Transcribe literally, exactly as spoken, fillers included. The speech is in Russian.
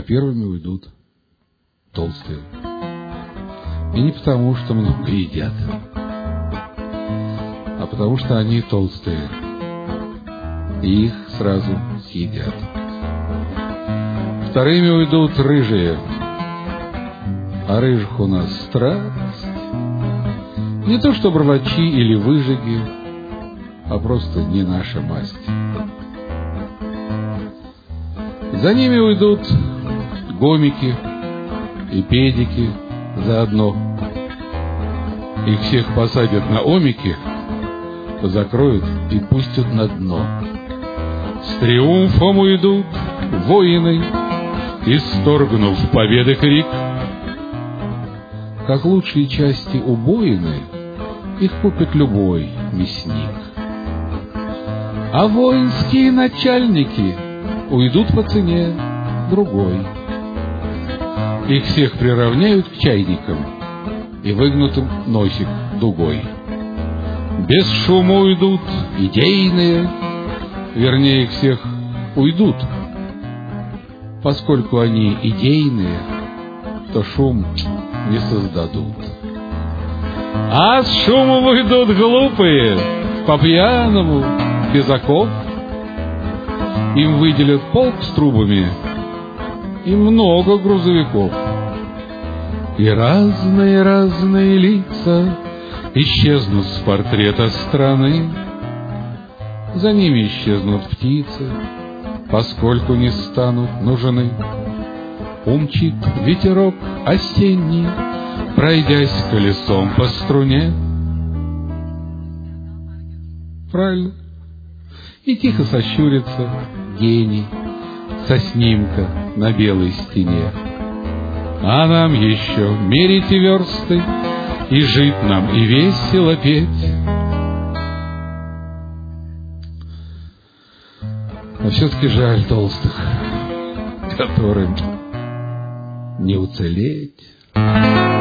а первыми уйдут толстые. И не потому, что много едят, а потому, что они толстые, и их сразу съедят. Вторыми уйдут рыжие, а рыжих у нас страсть. Не то что бровачи или выжиги, а просто не наша масть. За ними уйдут гомики и педики заодно. Их всех посадят на омики, закроют и пустят на дно. С триумфом уйдут воины, исторгнув победы крик. Как лучшие части убоины, их купит любой мясник. А воинские начальники уйдут по цене другой. Их всех приравняют к чайникам и выгнутым носик дугой. Без шума уйдут идейные, вернее, их всех уйдут. Поскольку они идейные, то шум не создадут. А с шумом уйдут глупые, по-пьяному, без оков. Им выделят полк с трубами и много грузовиков. И разные-разные лица исчезнут с портрета страны. За ними исчезнут птицы, поскольку не станут нужны. Умчит ветерок осенний, пройдясь колесом по струне. Правильно. И тихо сощурится гений со снимка на белой стене. А нам еще мерить и версты, и жить нам, и весело петь. А все-таки жаль толстых, которым не уцелеть.